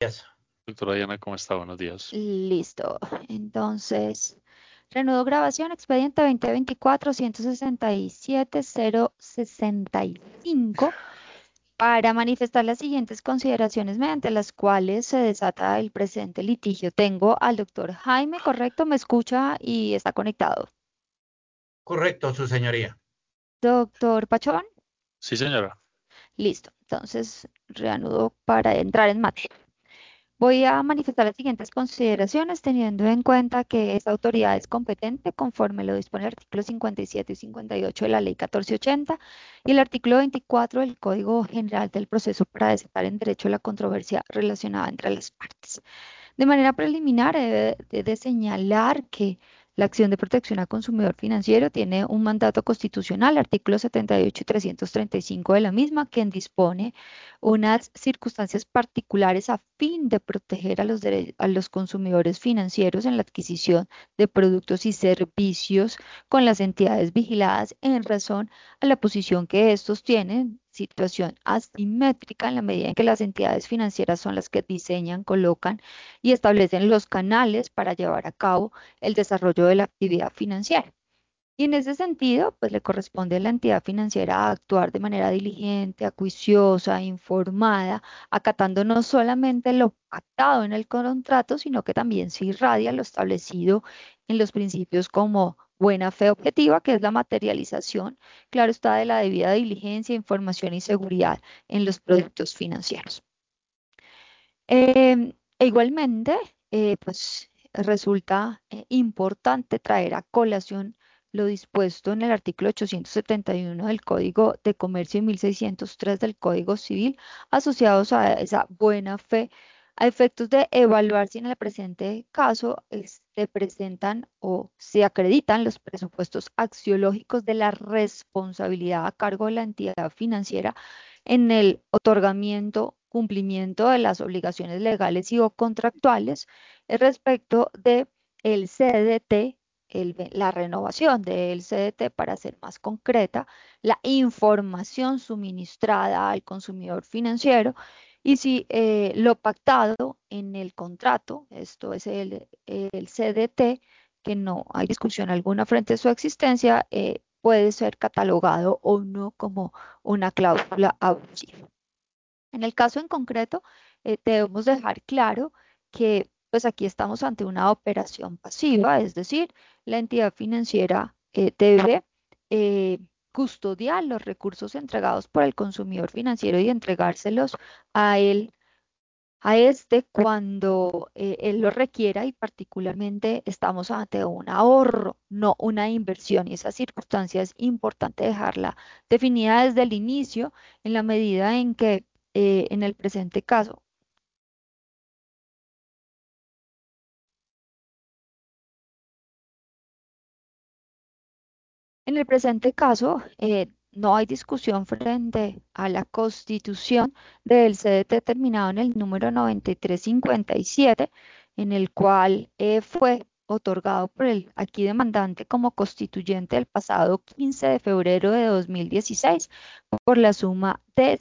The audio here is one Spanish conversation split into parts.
días. Doctora Diana, ¿cómo está? Buenos días. Listo. Entonces, reanudo grabación, expediente 2024-167-065 para manifestar las siguientes consideraciones mediante las cuales se desata el presente litigio. Tengo al doctor Jaime, ¿correcto? ¿Me escucha y está conectado? Correcto, su señoría. Doctor Pachón, Sí, señora. listo. Entonces, reanudo para entrar en materia. Voy a manifestar las siguientes consideraciones teniendo en cuenta que esta autoridad es competente conforme lo dispone el artículo 57 y 58 de la Ley 1480 y el artículo 24 del Código General del Proceso para desatar en derecho la controversia relacionada entre las partes. De manera preliminar, he de señalar que la acción de protección al consumidor financiero tiene un mandato constitucional, artículos 78 y 335 de la misma, quien dispone unas circunstancias particulares a fin de proteger a los consumidores financieros en la adquisición de productos y servicios con las entidades vigiladas en razón a la posición que estos tienen, situación asimétrica en la medida en que las entidades financieras son las que diseñan, colocan y establecen los canales para llevar a cabo el desarrollo de la actividad financiera. Y en ese sentido, pues le corresponde a la entidad financiera actuar de manera diligente, acuiciosa, informada, acatando no solamente lo pactado en el contrato, sino que también se irradia lo establecido en los principios como buena fe objetiva, que es la materialización, claro está, de la debida diligencia, información y seguridad en los productos financieros. Igualmente, pues resulta importante traer a colación lo dispuesto en el artículo 871 del Código de Comercio y 1603 del Código Civil, asociados a esa buena fe, a efectos de evaluar si en el presente caso se presentan o se acreditan los presupuestos axiológicos de la responsabilidad a cargo de la entidad financiera en el otorgamiento, cumplimiento de las obligaciones legales y o contractuales respecto de el CDT, la renovación del CDT para ser más concreta, la información suministrada al consumidor financiero y si lo pactado en el contrato, esto es el CDT, que no hay discusión alguna frente a su existencia, puede ser catalogado o no como una cláusula abusiva. En el caso en concreto, debemos dejar claro que pues aquí estamos ante una operación pasiva, es decir, la entidad financiera debe eh, custodiar los recursos entregados por el consumidor financiero y entregárselos a él a este cuando él lo requiera y particularmente estamos ante un ahorro, no una inversión. Y esa circunstancia es importante dejarla definida desde el inicio en la medida en que en el presente caso, no hay discusión frente a la constitución del CDT terminado en el número 9357, en el cual fue otorgado por el aquí demandante como constituyente el pasado 15 de febrero de 2016 por la suma de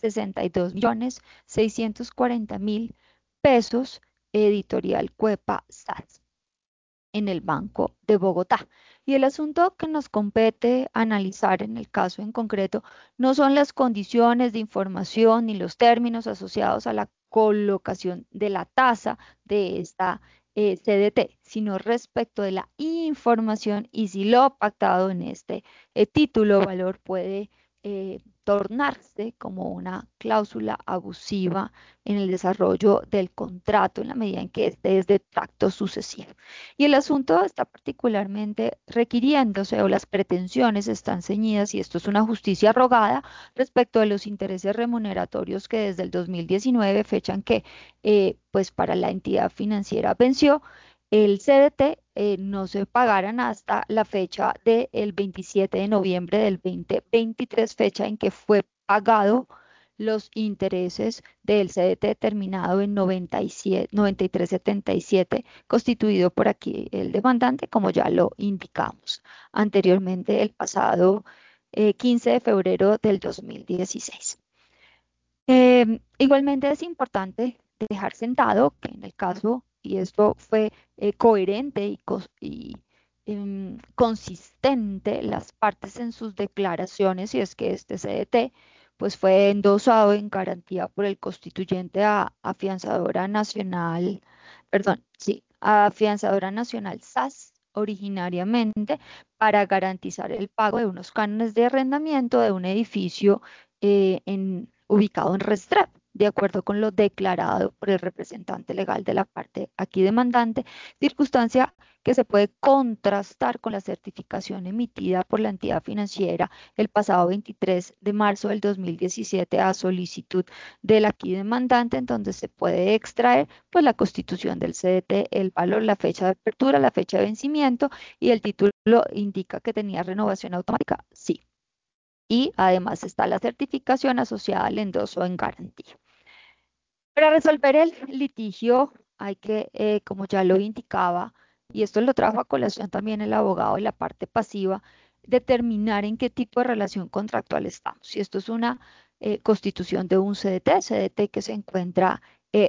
62.640.000 pesos, editorial Cuepa SAS en el Banco de Bogotá. Y el asunto que nos compete analizar en el caso en concreto no son las condiciones de información ni los términos asociados a la colocación de la tasa de esta CDT, sino respecto de la información y si lo pactado en este título o valor puede tornarse como una cláusula abusiva en el desarrollo del contrato en la medida en que este es de tracto sucesivo. Y el asunto está particularmente requiriéndose o las pretensiones están ceñidas, y esto es una justicia rogada respecto de los intereses remuneratorios que desde el 2019, fecha en que pues para la entidad financiera venció, el CDT no se pagaran hasta la fecha del 27 de noviembre del 2023, fecha en que fue pagado los intereses del CDT terminado en 97, 9377, constituido por aquí el demandante, como ya lo indicamos anteriormente el pasado 15 de febrero del 2016. Igualmente es importante dejar sentado que en el caso, y esto fue coherente y consistente las partes en sus declaraciones, y es que este CDT pues fue endosado en garantía por el constituyente a Afianzadora Nacional, perdón, sí, a Afianzadora Nacional SAS originariamente para garantizar el pago de unos cánones de arrendamiento de un edificio ubicado en Restrepo, de acuerdo con lo declarado por el representante legal de la parte aquí demandante, circunstancia que se puede contrastar con la certificación emitida por la entidad financiera el pasado 23 de marzo del 2017 a solicitud del aquí demandante, en donde se puede extraer pues la constitución del CDT, el valor, la fecha de apertura, la fecha de vencimiento y el título indica que tenía renovación automática, sí. Y además está la certificación asociada al endoso en garantía. Para resolver el litigio hay que, como ya lo indicaba, y esto lo trajo a colación también el abogado de la parte pasiva, determinar en qué tipo de relación contractual estamos. Si esto es una constitución de un CDT que se encuentra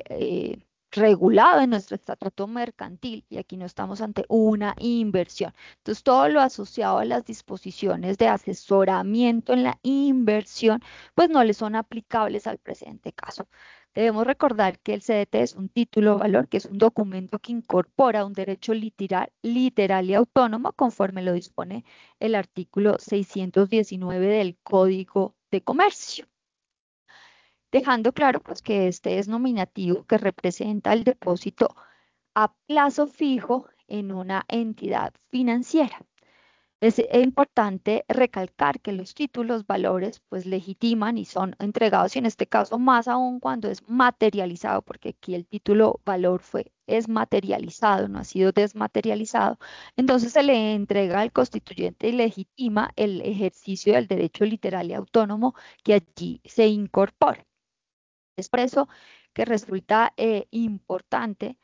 regulado en nuestro estatuto mercantil, y aquí no estamos ante una inversión. Entonces, todo lo asociado a las disposiciones de asesoramiento en la inversión, pues no le son aplicables al presente caso. Debemos recordar que el CDT es un título o valor, que es un documento que incorpora un derecho literal y autónomo conforme lo dispone el artículo 619 del Código de Comercio. Dejando claro pues, que este es nominativo que representa el depósito a plazo fijo en una entidad financiera. Es importante recalcar que los títulos, valores, pues legitiman y son entregados, y en este caso más aún cuando es materializado, porque aquí el título valor es materializado, no ha sido desmaterializado, entonces se le entrega al constituyente y legitima el ejercicio del derecho literal y autónomo que allí se incorpora. Es por eso que resulta importante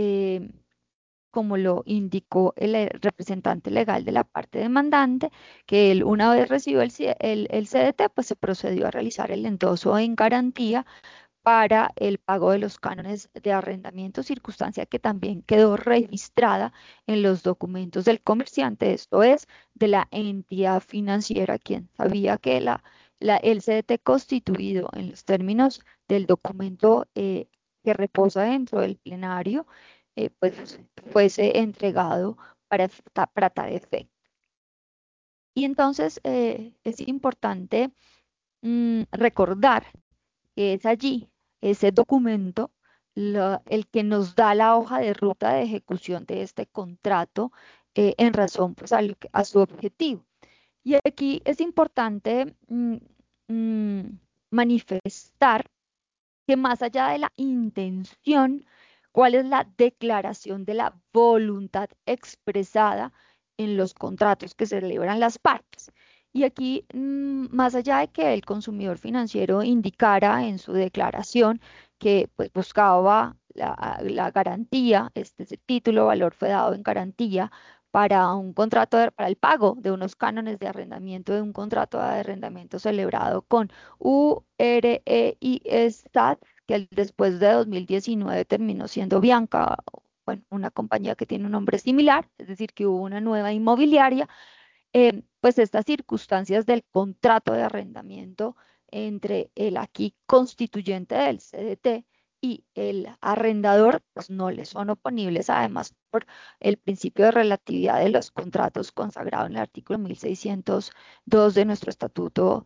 como lo indicó el representante legal de la parte demandante, que él una vez recibió el CDT, pues se procedió a realizar el endoso en garantía para el pago de los cánones de arrendamiento, circunstancia que también quedó registrada en los documentos del comerciante, esto es, de la entidad financiera, quien sabía que el CDT constituido en los términos del documento que reposa dentro del plenario, pues fuese entregado para tal efecto. Y entonces es importante recordar que es allí ese documento el que nos da la hoja de ruta de ejecución de este contrato en razón pues, a su objetivo. Y aquí es importante mm, manifestar que más allá de la intención, ¿cuál es la declaración de la voluntad expresada en los contratos que celebran las partes? Y aquí, más allá de que el consumidor financiero indicara en su declaración que pues, buscaba la garantía, ese título valor fue dado en garantía para un contrato, para el pago de unos cánones de arrendamiento de un contrato de arrendamiento celebrado con UREI Stat, que después de 2019 terminó siendo Bianca, bueno, una compañía que tiene un nombre similar, es decir, que hubo una nueva inmobiliaria. Pues estas circunstancias del contrato de arrendamiento entre el aquí constituyente del CDT y el arrendador, pues no le son oponibles, además por el principio de relatividad de los contratos consagrado en el artículo 1602 de nuestro estatuto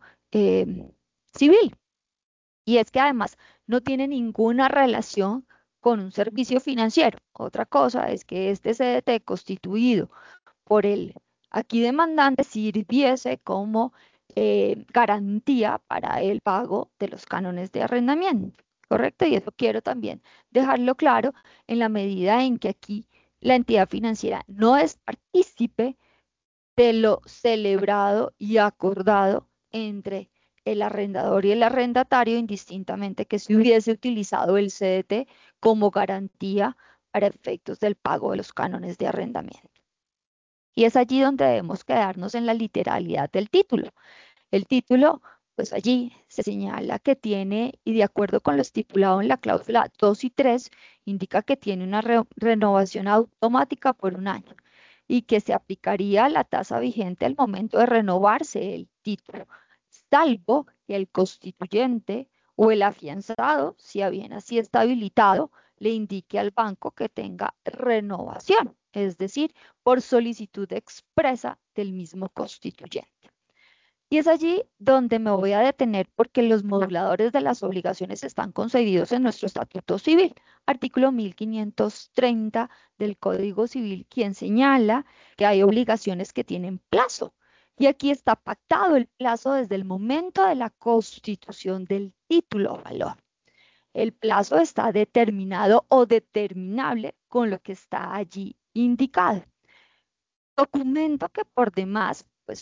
civil. Y es que además no tiene ninguna relación con un servicio financiero. Otra cosa es que este CDT constituido por el aquí demandante sirviese como garantía para el pago de los cánones de arrendamiento, ¿correcto? Y eso quiero también dejarlo claro en la medida en que aquí la entidad financiera no es partícipe de lo celebrado y acordado entre el arrendador y el arrendatario, indistintamente que se hubiese utilizado el CDT como garantía para efectos del pago de los cánones de arrendamiento. Y es allí donde debemos quedarnos en la literalidad del título. El título pues allí se señala que tiene, y de acuerdo con lo estipulado en la cláusula 2 y 3, indica que tiene una renovación automática por un año y que se aplicaría la tasa vigente al momento de renovarse el título, salvo que el constituyente o el afianzado, si a bien así está habilitado, le indique al banco que tenga renovación, es decir, por solicitud expresa del mismo constituyente. Y es allí donde me voy a detener porque los moduladores de las obligaciones están concebidos en nuestro Estatuto Civil, artículo 1530 del Código Civil, quien señala que hay obligaciones que tienen plazo. Y aquí está pactado el plazo desde el momento de la constitución del título o valor. El plazo está determinado o determinable con lo que está allí indicado. Documento que por demás pues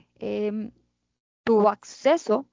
tuvo acceso,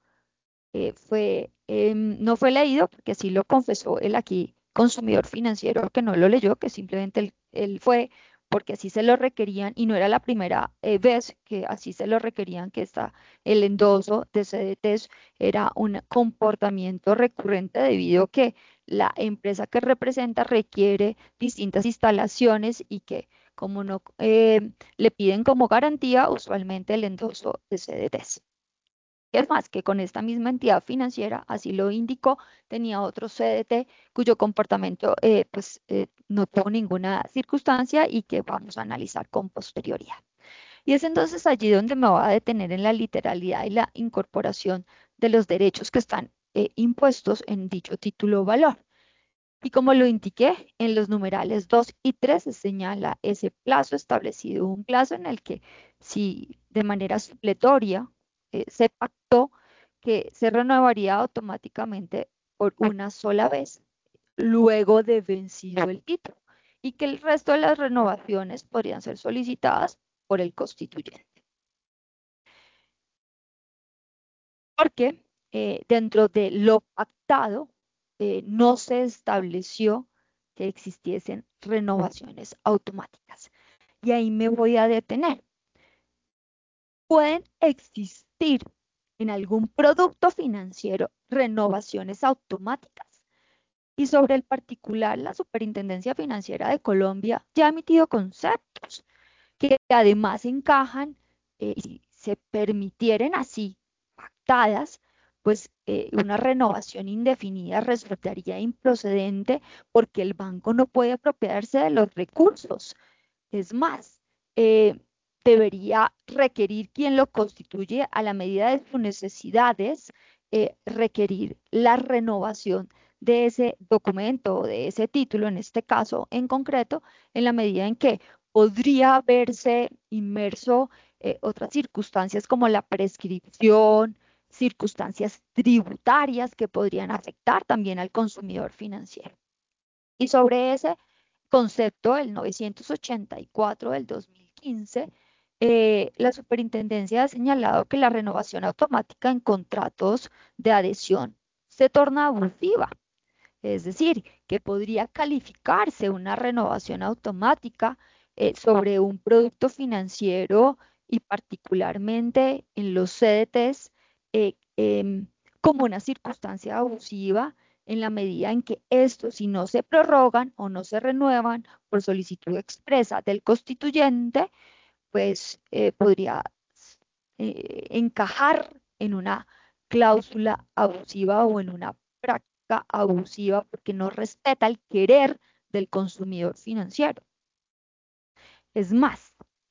no fue leído, porque así lo confesó el aquí consumidor financiero que no lo leyó, que simplemente él fue porque así se lo requerían y no era la primera vez que así se lo requerían, que el endoso de CDTs era un comportamiento recurrente debido a que la empresa que representa requiere distintas instalaciones y que como no le piden como garantía usualmente el endoso de CDTs. Es más, que con esta misma entidad financiera, así lo indicó, tenía otro CDT cuyo comportamiento no tuvo ninguna circunstancia y que vamos a analizar con posterioridad. Y es entonces allí donde me voy a detener en la literalidad y la incorporación de los derechos que están impuestos en dicho título o valor. Y como lo indiqué, en los numerales 2 y 3 se señala ese plazo establecido, un plazo en el que si de manera supletoria se pactó que se renovaría automáticamente por una sola vez luego de vencido el título y que el resto de las renovaciones podrían ser solicitadas por el constituyente. Porque dentro de lo pactado no se estableció que existiesen renovaciones automáticas. Y ahí me voy a detener. Pueden existir en algún producto financiero renovaciones automáticas. Y sobre el particular, la Superintendencia Financiera de Colombia ya ha emitido conceptos que además encajan, y se permitieran así pactadas, pues una renovación indefinida resultaría improcedente porque el banco no puede apropiarse de los recursos. Es más, eh, debería requerir quien lo constituye a la medida de sus necesidades, requerir la renovación de ese documento o de ese título, en este caso en concreto, en la medida en que podría verse inmerso otras circunstancias como la prescripción, circunstancias tributarias que podrían afectar también al consumidor financiero. Y sobre ese concepto, el 984 del 2015, la superintendencia ha señalado que la renovación automática en contratos de adhesión se torna abusiva. Es decir, que podría calificarse una renovación automática sobre un producto financiero y particularmente en los CDTs como una circunstancia abusiva en la medida en que estos, si no se prorrogan o no se renuevan por solicitud expresa del constituyente, pues podría encajar en una cláusula abusiva o en una práctica abusiva porque no respeta el querer del consumidor financiero. Es más,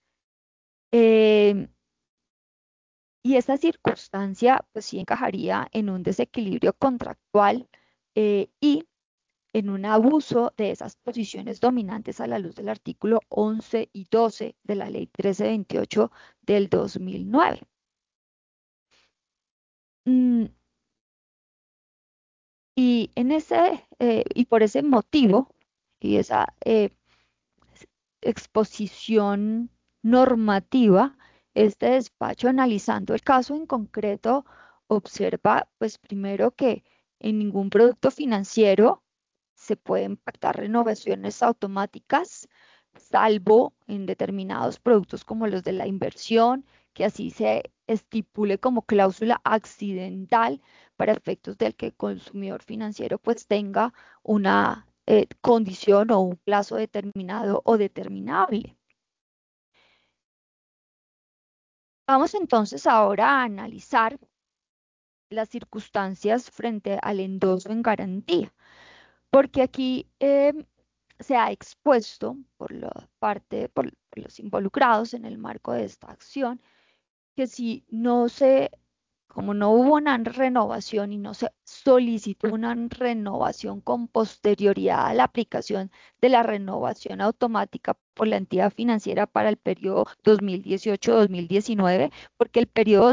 y esa circunstancia pues sí encajaría en un desequilibrio contractual y en un abuso de esas posiciones dominantes a la luz del artículo 11 y 12 de la Ley 1328 del 2009. Y y por ese motivo y esa exposición normativa, este despacho analizando el caso en concreto observa, pues primero que en ningún producto financiero se pueden pactar renovaciones automáticas, salvo en determinados productos como los de la inversión, que así se estipule como cláusula accidental para efectos del que el consumidor financiero pues tenga una condición o un plazo determinado o determinable. Vamos entonces ahora a analizar las circunstancias frente al endoso en garantía, porque aquí se ha expuesto por los involucrados en el marco de esta acción, que si no se, como no hubo una renovación y no se solicitó una renovación con posterioridad a la aplicación de la renovación automática por la entidad financiera para el periodo 2018-2019, porque el periodo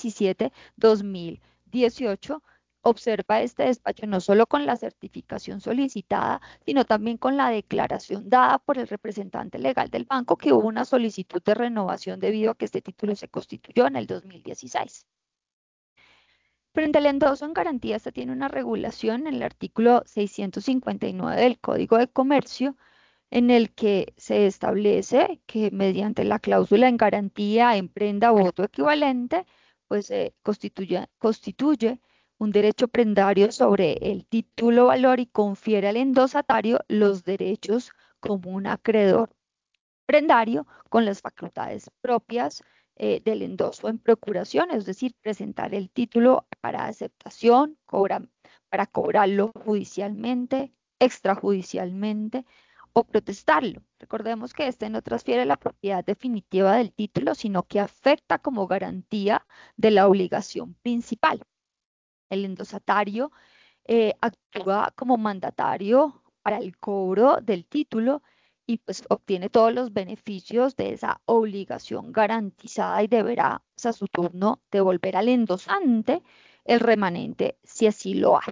2017-2018 observa este despacho no solo con la certificación solicitada, sino también con la declaración dada por el representante legal del banco que hubo una solicitud de renovación debido a que este título se constituyó en el 2016. Frente al endoso en garantía, esta tiene una regulación en el artículo 659 del Código de Comercio, en el que se establece que mediante la cláusula en garantía, en prenda o voto equivalente, pues constituye un derecho prendario sobre el título valor y confiere al endosatario los derechos como un acreedor prendario con las facultades propias del endoso en procuración, es decir, presentar el título para aceptación, para cobrarlo judicialmente, extrajudicialmente o protestarlo. Recordemos que este no transfiere la propiedad definitiva del título, sino que afecta como garantía de la obligación principal. El endosatario actúa como mandatario para el cobro del título y pues obtiene todos los beneficios de esa obligación garantizada y deberá pues, a su turno devolver al endosante el remanente si así lo hay.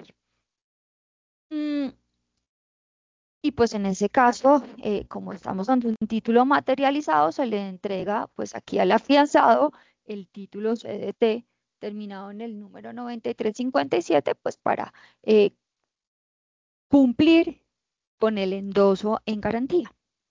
Y pues en ese caso, como estamos ante un título materializado, se le entrega pues aquí al afianzado el título CDT terminado en el número 9357, pues para cumplir con el endoso en garantía.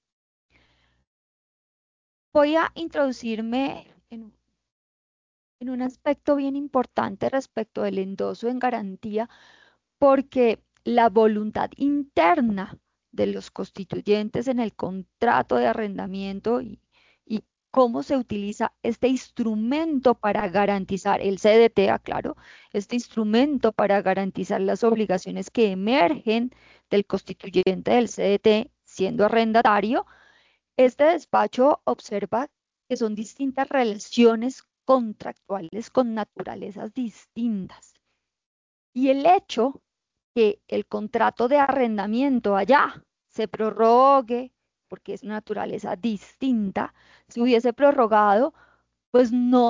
Voy a introducirme en un aspecto bien importante respecto del endoso en garantía, porque la voluntad interna de los constituyentes en el contrato de arrendamiento y cómo se utiliza este instrumento para garantizar el CDT, aclaro, este instrumento para garantizar las obligaciones que emergen del constituyente del CDT siendo arrendatario. Este despacho observa que son distintas relaciones contractuales con naturalezas distintas. Y el hecho que el contrato de arrendamiento allá se prorrogue, porque es una naturaleza distinta, si hubiese prorrogado, pues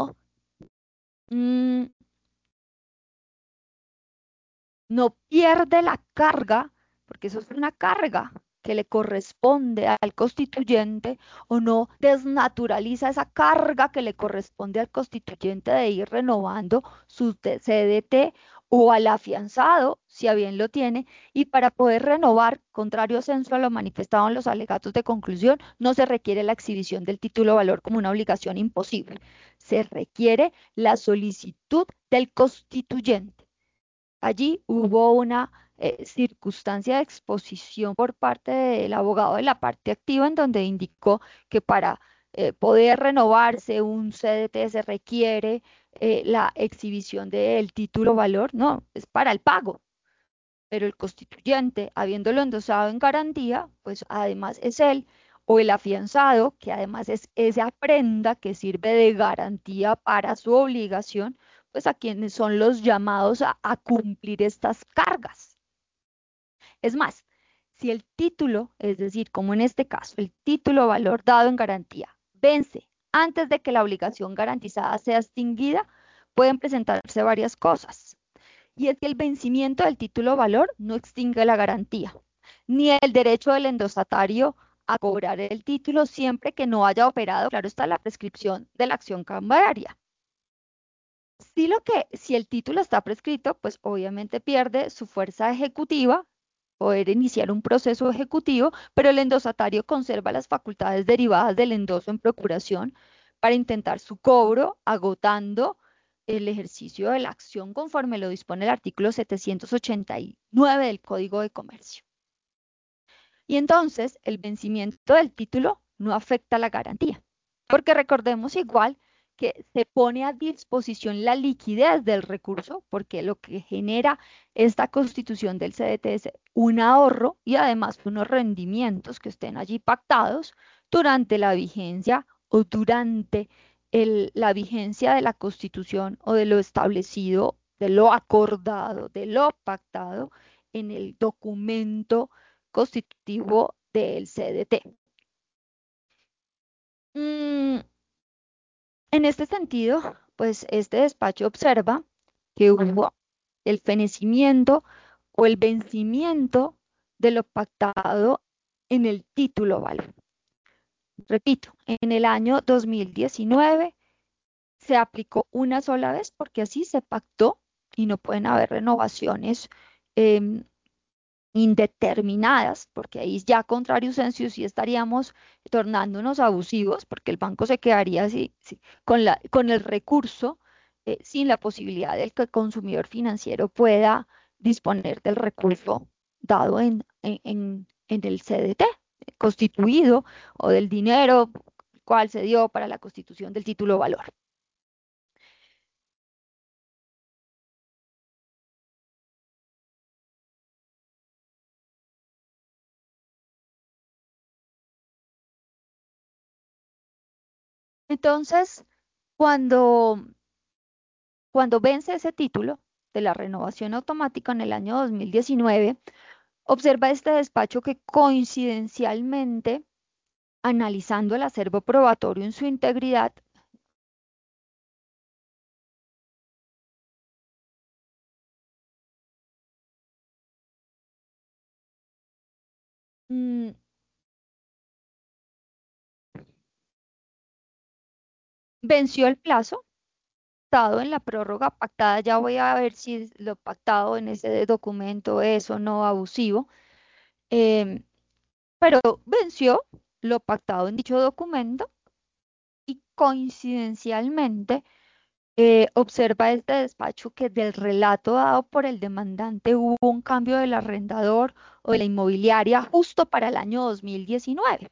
mm, no pierde la carga, porque eso es una carga que le corresponde al constituyente, o no desnaturaliza esa carga que le corresponde al constituyente de ir renovando su CDT o al afianzado, si a bien lo tiene, y para poder renovar, contrario censo a lo manifestado en los alegatos de conclusión, no se requiere la exhibición del título valor como una obligación imposible, se requiere la solicitud del constituyente. Allí hubo una circunstancia de exposición por parte del abogado de la parte activa en donde indicó que para poder renovarse un CDT se requiere la exhibición del título valor, no, es para el pago. Pero el constituyente, habiéndolo endosado en garantía, pues además es él o el afianzado, que además es esa prenda que sirve de garantía para su obligación, pues a quienes son los llamados a cumplir estas cargas. Es más, si el título, es decir, como en este caso, el título valor dado en garantía vence antes de que la obligación garantizada sea extinguida, pueden presentarse varias cosas. Y es que el vencimiento del título valor no extingue la garantía, ni el derecho del endosatario a cobrar el título siempre que no haya operado, claro está, la prescripción de la acción cambiaria. Si el título está prescrito, pues obviamente pierde su fuerza ejecutiva, poder iniciar un proceso ejecutivo, pero el endosatario conserva las facultades derivadas del endoso en procuración para intentar su cobro, agotando el ejercicio de la acción conforme lo dispone el artículo 789 del Código de Comercio. Y entonces el vencimiento del título no afecta la garantía, porque recordemos igual que se pone a disposición la liquidez del recurso, porque lo que genera esta constitución del CDT es un ahorro y además unos rendimientos que estén allí pactados durante la vigencia o durante la vigencia de la constitución o de lo establecido, de lo acordado, de lo pactado en el documento constitutivo del CDT. En este sentido, pues este despacho observa que hubo el fenecimiento o el vencimiento de lo pactado en el título valor. Repito, en el año 2019 se aplicó una sola vez porque así se pactó y no pueden haber renovaciones indeterminadas, porque ahí ya contrario sensu sí estaríamos tornándonos abusivos, porque el banco se quedaría así, con el recurso sin la posibilidad de que el consumidor financiero pueda disponer del recurso dado en el CDT constituido o del dinero cual se dio para la constitución del título valor. Entonces, cuando vence ese título de la renovación automática en el año 2019, observa este despacho que coincidencialmente, analizando el acervo probatorio en su integridad, mm, venció el plazo dado en la prórroga pactada. Ya voy a ver si lo pactado en ese documento es o no abusivo, em, pero venció lo pactado en dicho documento y coincidencialmente observa este despacho que del relato dado por el demandante hubo un cambio del arrendador o de la inmobiliaria justo para el año 2019,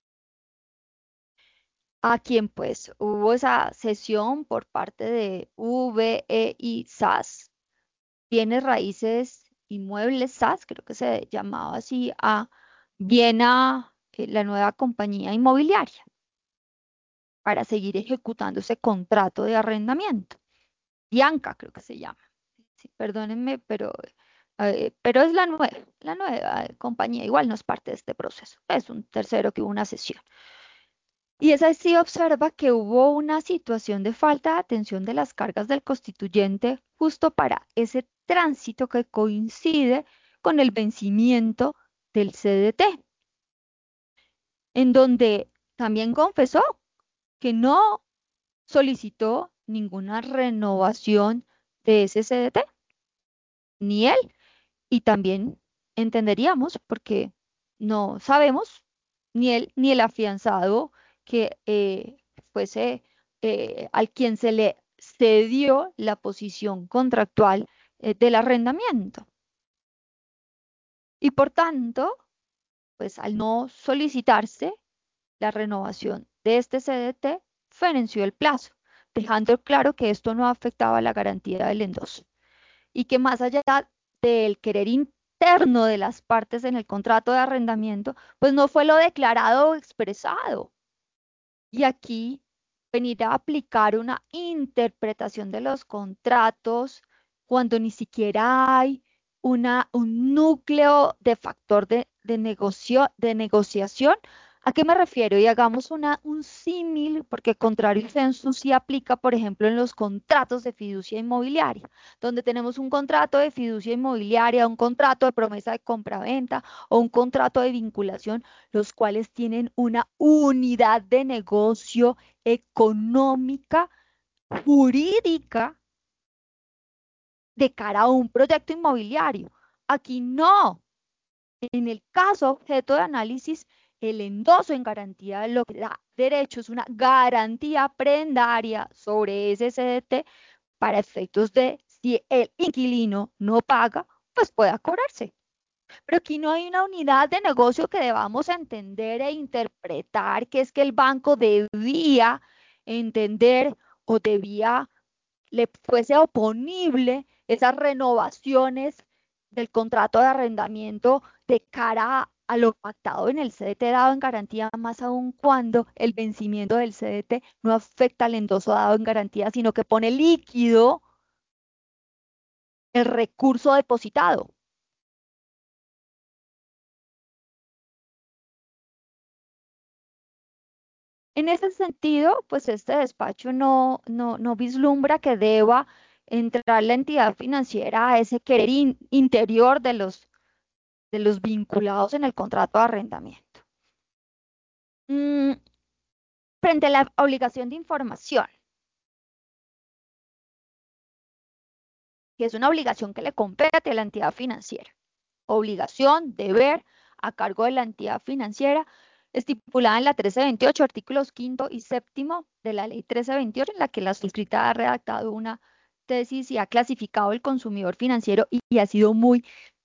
a quien pues hubo esa cesión por parte de VEI SAS, bienes raíces inmuebles SAS, creo que se llamaba así, a Viena, la nueva compañía inmobiliaria, para seguir ejecutando ese contrato de arrendamiento. Bianca creo que se llama. Sí, perdónenme, pero es la nueva compañía, igual no es parte de este proceso, es un tercero que hubo una sesión. Y esa sí observa que hubo una situación de falta de atención de las cargas del constituyente justo para ese tránsito que coincide con el vencimiento del CDT, en donde también confesó que no solicitó ninguna renovación de ese CDT, ni él. Y también entenderíamos, porque no sabemos, ni el afianzado que fuese al quien se le cedió la posición contractual del arrendamiento. Y por tanto, pues al no solicitarse la renovación de este CDT, ferenció el plazo, dejando claro que esto no afectaba la garantía del endoso y que más allá del querer interno de las partes en el contrato de arrendamiento, pues no fue lo declarado o expresado. Y aquí venir a aplicar una interpretación de los contratos cuando ni siquiera hay un núcleo de factor de negociación. ¿A qué me refiero? Y hagamos un símil, porque contrario census sí aplica, por ejemplo, en los contratos de fiducia inmobiliaria, donde tenemos un contrato de fiducia inmobiliaria, un contrato de promesa de compraventa o un contrato de vinculación, los cuales tienen una unidad de negocio económica, jurídica, de cara a un proyecto inmobiliario. Aquí no. En el caso objeto de análisis, el endoso en garantía de derecho, es una garantía prendaria sobre ese CDT para efectos de si el inquilino no paga, pues pueda cobrarse. Pero aquí no hay una unidad de negocio que debamos entender e interpretar, que es que el banco debía entender o debía, le fuese oponible esas renovaciones del contrato de arrendamiento de cara a lo pactado en el CDT dado en garantía, más aún cuando el vencimiento del CDT no afecta al endoso dado en garantía, sino que pone líquido el recurso depositado. En ese sentido, pues este despacho no vislumbra que deba entrar la entidad financiera a ese querer interior de los vinculados en el contrato de arrendamiento. Frente a la obligación de información, que es una obligación que le compete a la entidad financiera. Obligación, deber, a cargo de la entidad financiera, estipulada en la 1328, artículos 5 y 7 de la ley 1328, en la que la suscrita ha redactado una tesis y ha clasificado el consumidor financiero y ha sido muy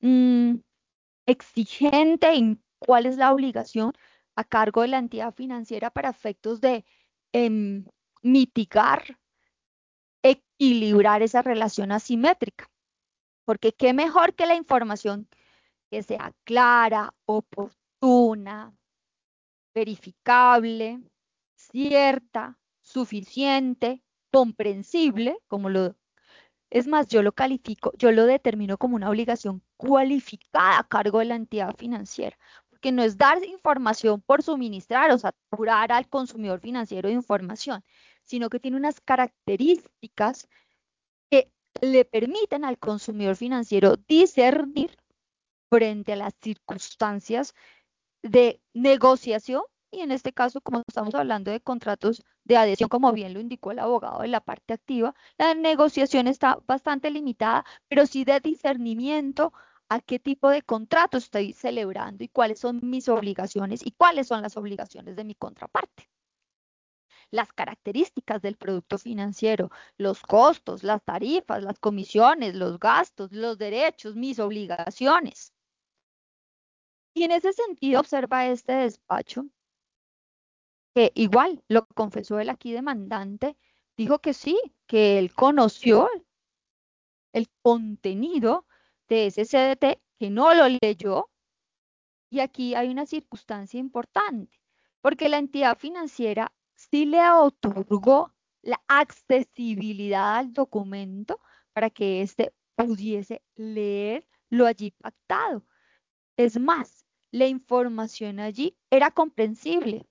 exigente en cuál es la obligación a cargo de la entidad financiera para efectos de mitigar, equilibrar esa relación asimétrica. Porque qué mejor que la información que sea clara, oportuna, verificable, cierta, suficiente, comprensible, como lo es más, yo lo califico, yo lo determino como una obligación cualificada a cargo de la entidad financiera, porque no es dar información por suministrar o saturar al consumidor financiero de información, sino que tiene unas características que le permiten al consumidor financiero discernir frente a las circunstancias de negociación y en este caso, como estamos hablando de contratos de adhesión, como bien lo indicó el abogado de la parte activa, la negociación está bastante limitada, pero sí de discernimiento a qué tipo de contrato estoy celebrando y cuáles son mis obligaciones y cuáles son las obligaciones de mi contraparte. Las características del producto financiero, los costos, las tarifas, las comisiones, los gastos, los derechos, mis obligaciones. Y en ese sentido observa este despacho que igual lo confesó el aquí demandante, dijo que sí, que él conoció el contenido de ese CDT, que no lo leyó, y aquí hay una circunstancia importante, porque la entidad financiera sí le otorgó la accesibilidad al documento para que éste pudiese leer lo allí pactado. Es más, la información allí era comprensible.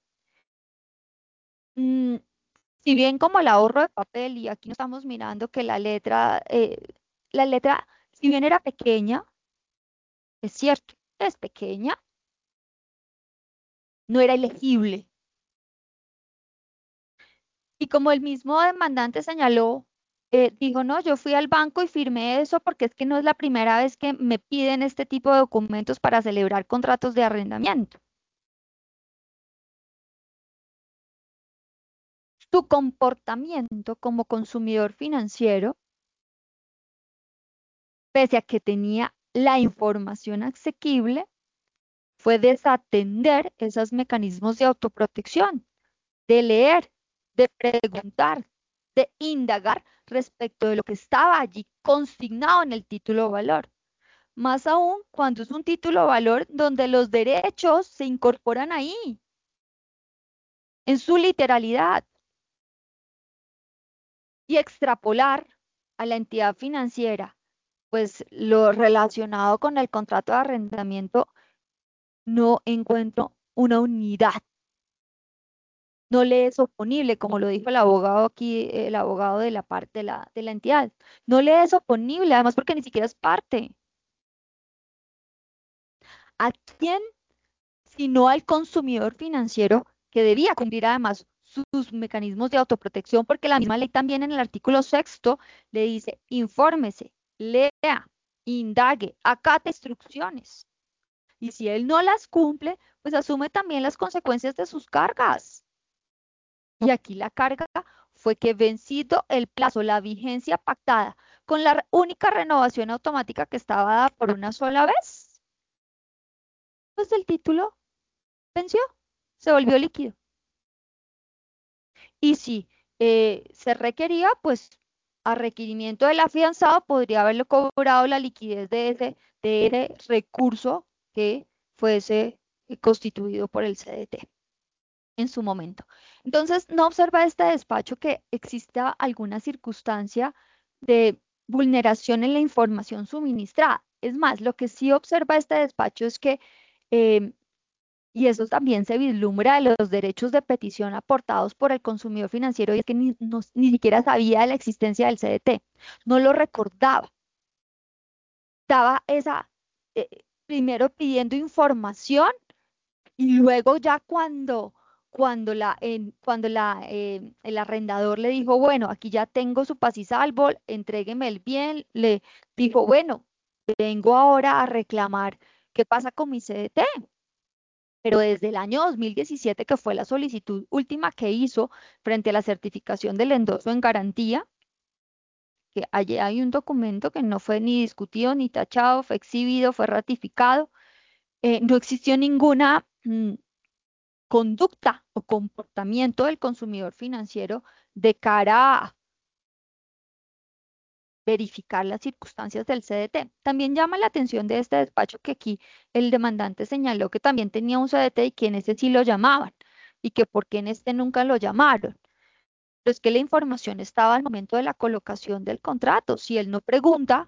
Mm, si bien como el ahorro de papel, y aquí no estamos mirando que la letra, si bien era pequeña, es cierto, es pequeña, no era elegible. Y como el mismo demandante señaló, dijo, no, yo fui al banco y firmé eso porque es que no es la primera vez que me piden este tipo de documentos para celebrar contratos de arrendamiento. Su comportamiento como consumidor financiero, pese a que tenía la información asequible, fue desatender esos mecanismos de autoprotección, de leer, de preguntar, de indagar respecto de lo que estaba allí consignado en el título valor. Más aún cuando es un título valor donde los derechos se incorporan ahí, en su literalidad, y extrapolar a la entidad financiera, pues lo relacionado con el contrato de arrendamiento, no encuentro una unidad. No le es oponible, como lo dijo el abogado aquí, el abogado de la parte de la entidad. No le es oponible, además porque ni siquiera es parte. ¿A quién, sino al consumidor financiero, que debía cumplir además sus mecanismos de autoprotección? Porque la misma ley también en el artículo 6 le dice, infórmese, lea, indague, acate instrucciones. Y si él no las cumple, pues asume también las consecuencias de sus cargas. Y aquí la carga fue que vencido el plazo, la vigencia pactada, con la única renovación automática que estaba dada por una sola vez, pues el título venció, se volvió líquido. Y si se requería, pues a requerimiento del afianzado podría haberle cobrado la liquidez de ese recurso que fuese constituido por el CDT en su momento. Entonces, no observa este despacho que exista alguna circunstancia de vulneración en la información suministrada. Es más, lo que sí observa este despacho es que, eh, y eso también se vislumbra de los derechos de petición aportados por el consumidor financiero, y es que ni siquiera sabía de la existencia del CDT, no lo recordaba. Estaba eh, primero pidiendo información y luego ya cuando el arrendador le dijo, bueno, aquí ya tengo su paz y salvo, entrégueme el bien, le dijo, bueno, vengo ahora a reclamar qué pasa con mi CDT. Pero desde el año 2017, que fue la solicitud última que hizo frente a la certificación del endoso en garantía, que allí hay un documento que no fue ni discutido ni tachado, fue exhibido, fue ratificado, no existió ninguna conducta o comportamiento del consumidor financiero de cara a verificar las circunstancias del CDT. También llama la atención de este despacho que aquí el demandante señaló que también tenía un CDT y que en ese sí lo llamaban y que por qué en este nunca lo llamaron. Pero es que la información estaba al momento de la colocación del contrato. Si él no pregunta,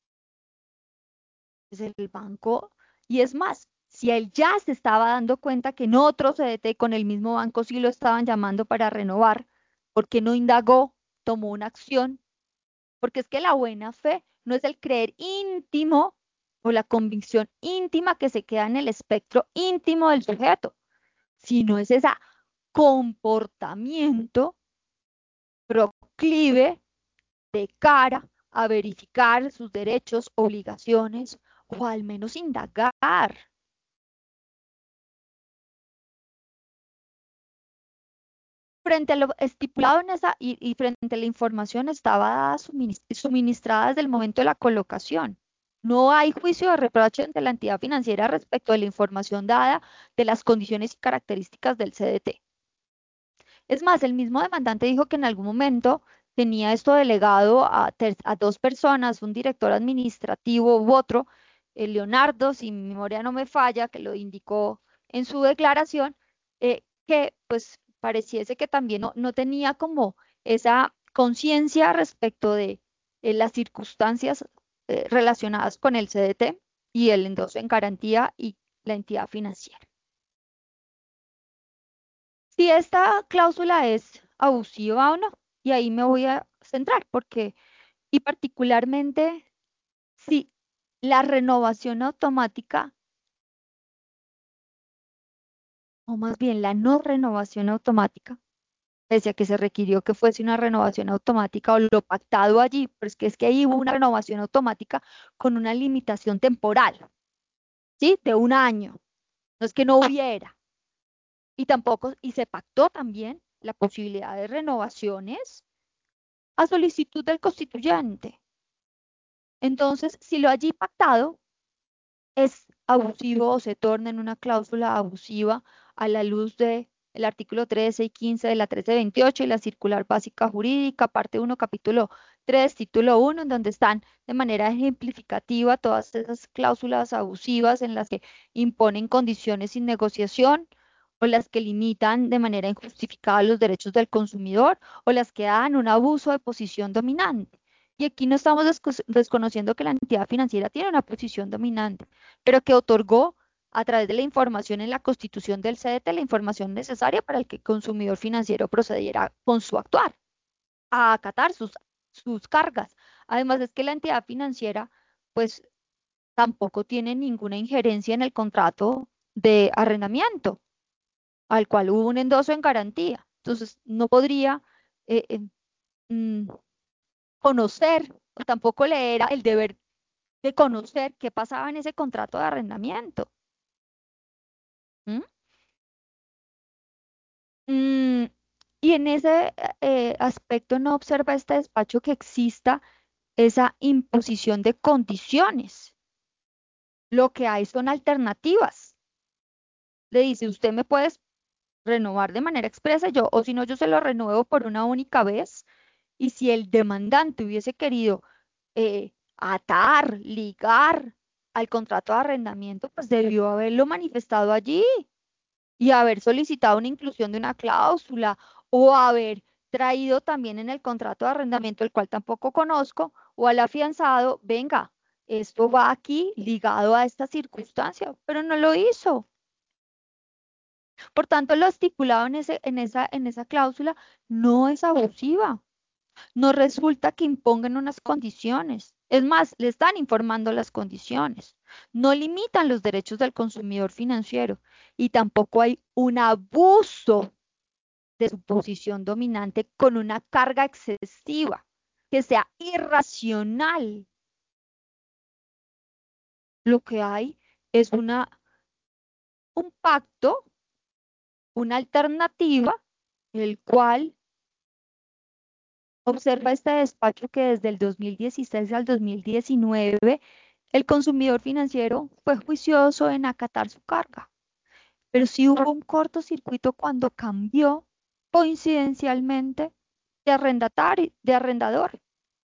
pues el banco, y es más, si él ya se estaba dando cuenta que en otro CDT con el mismo banco sí lo estaban llamando para renovar, ¿por qué no indagó, tomó una acción? Porque es que la buena fe no es el creer íntimo o la convicción íntima que se queda en el espectro íntimo del sujeto, sino es ese comportamiento proclive de cara a verificar sus derechos, obligaciones o al menos indagar. Frente a lo estipulado en esa y frente a la información estaba suministrada desde el momento de la colocación. No hay juicio de reproche ante la entidad financiera respecto de la información dada de las condiciones y características del CDT. Es más, el mismo demandante dijo que en algún momento tenía esto delegado a dos personas, un director administrativo u otro, Leonardo, si mi memoria no me falla, que lo indicó en su declaración, que pues pareciese que también no tenía como esa conciencia respecto de las circunstancias relacionadas con el CDT y el endoso en garantía y la entidad financiera. Si esta cláusula es abusiva o no, y ahí me voy a centrar, porque, y particularmente, si la renovación automática, o más bien la no renovación automática, pese a que se requirió que fuese una renovación automática o lo pactado allí, pero es que ahí hubo una renovación automática con una limitación temporal, ¿sí? De un año. No es que no hubiera. Y tampoco, y se pactó también la posibilidad de renovaciones a solicitud del constituyente. Entonces, si lo allí pactado es abusivo o se torna en una cláusula abusiva a la luz de el artículo 13 y 15 de la 1328 y la circular básica jurídica, parte 1, capítulo 3, título 1, en donde están de manera ejemplificativa todas esas cláusulas abusivas en las que imponen condiciones sin negociación o las que limitan de manera injustificada los derechos del consumidor o las que dan un abuso de posición dominante. Y aquí no estamos desconociendo que la entidad financiera tiene una posición dominante, pero que otorgó a través de la información en la constitución del CDT la información necesaria para que el consumidor financiero procediera con su actuar, a acatar sus cargas. Además es que la entidad financiera pues tampoco tiene ninguna injerencia en el contrato de arrendamiento, al cual hubo un endoso en garantía. Entonces no podría eh, eh, mm, conocer, o tampoco le era el deber de conocer qué pasaba en ese contrato de arrendamiento. ¿Mm? Mm, Y en ese aspecto no observa este despacho que exista esa imposición de condiciones. Lo que hay son alternativas. Le dice, usted me puede renovar de manera expresa, yo, o si no, yo se lo renuevo por una única vez. Y si el demandante hubiese querido atar, ligar al contrato de arrendamiento, pues debió haberlo manifestado allí y haber solicitado una inclusión de una cláusula o haber traído también en el contrato de arrendamiento, el cual tampoco conozco, o al afianzado, venga, esto va aquí ligado a esta circunstancia, pero no lo hizo. Por tanto, lo estipulado en esa cláusula no es abusiva. No resulta que impongan unas condiciones. Es más, le están informando las condiciones. No limitan los derechos del consumidor financiero y tampoco hay un abuso de su posición dominante con una carga excesiva que sea irracional. Lo que hay es un pacto, una alternativa, el cual observa este despacho que desde el 2016 al 2019 el consumidor financiero fue juicioso en acatar su carga, pero sí hubo un cortocircuito cuando cambió coincidencialmente de arrendador.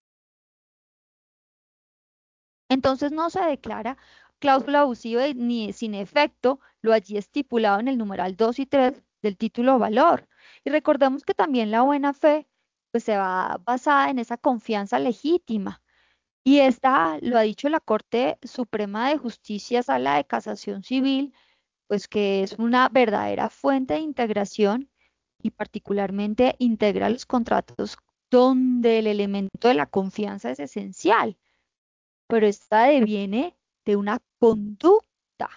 Entonces no se declara cláusula abusiva ni sin efecto lo allí estipulado en el numeral 2 y 3 del título valor. Y recordemos que también la buena fe pues se va basada en esa confianza legítima. Y esta lo ha dicho la Corte Suprema de Justicia, Sala de Casación Civil, pues que es una verdadera fuente de integración y particularmente integra los contratos donde el elemento de la confianza es esencial, pero esta deviene de una conducta,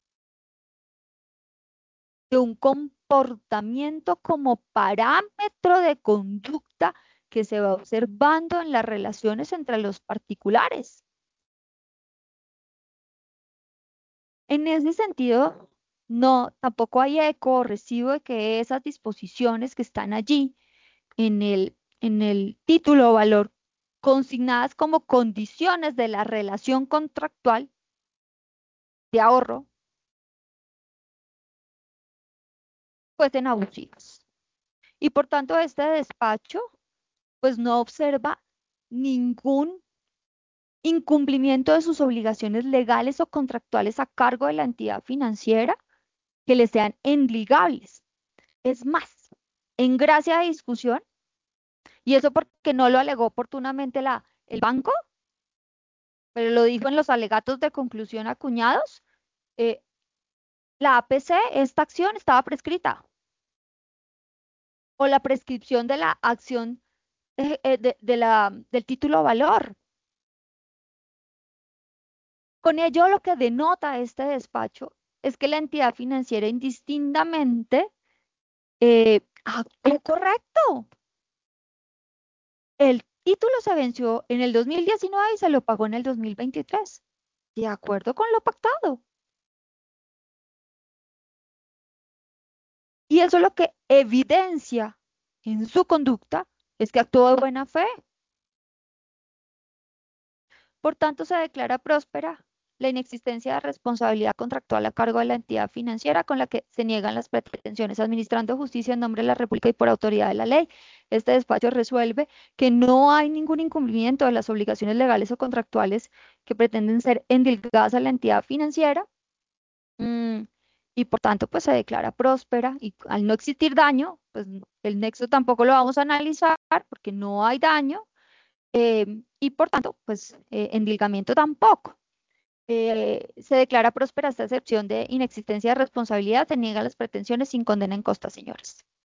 de un comportamiento como parámetro de conducta que se va observando en las relaciones entre los particulares. En ese sentido, no, tampoco hay eco o recibo de que esas disposiciones que están allí en el título o valor consignadas como condiciones de la relación contractual de ahorro fuesen abusivas. Y por tanto, este despacho pues no observa ningún incumplimiento de sus obligaciones legales o contractuales a cargo de la entidad financiera que le sean enligables. Es más, en gracia de discusión, y eso porque no lo alegó oportunamente el banco, pero lo dijo en los alegatos de conclusión acuñados, eh, la APC, esta acción estaba prescrita, o la prescripción de la acción del título valor. Con ello, lo que denota este despacho es que la entidad financiera indistintamente actuó correcto. El título se venció en el 2019 y se lo pagó en el 2023, de acuerdo con lo pactado. Y eso lo que evidencia en su conducta es que actuó de buena fe. Por tanto, se declara próspera la inexistencia de responsabilidad contractual a cargo de la entidad financiera con la que se niegan las pretensiones, administrando justicia en nombre de la República y por autoridad de la ley. Este despacho resuelve que no hay ningún incumplimiento de las obligaciones legales o contractuales que pretenden ser endilgadas a la entidad financiera. mm, y por tanto, pues se declara próspera y al no existir daño, pues el nexo tampoco lo vamos a analizar porque no hay daño y por tanto, pues endilgamiento tampoco. Se declara próspera esta excepción de inexistencia de responsabilidad, se niegan las pretensiones sin condena en costa, señores.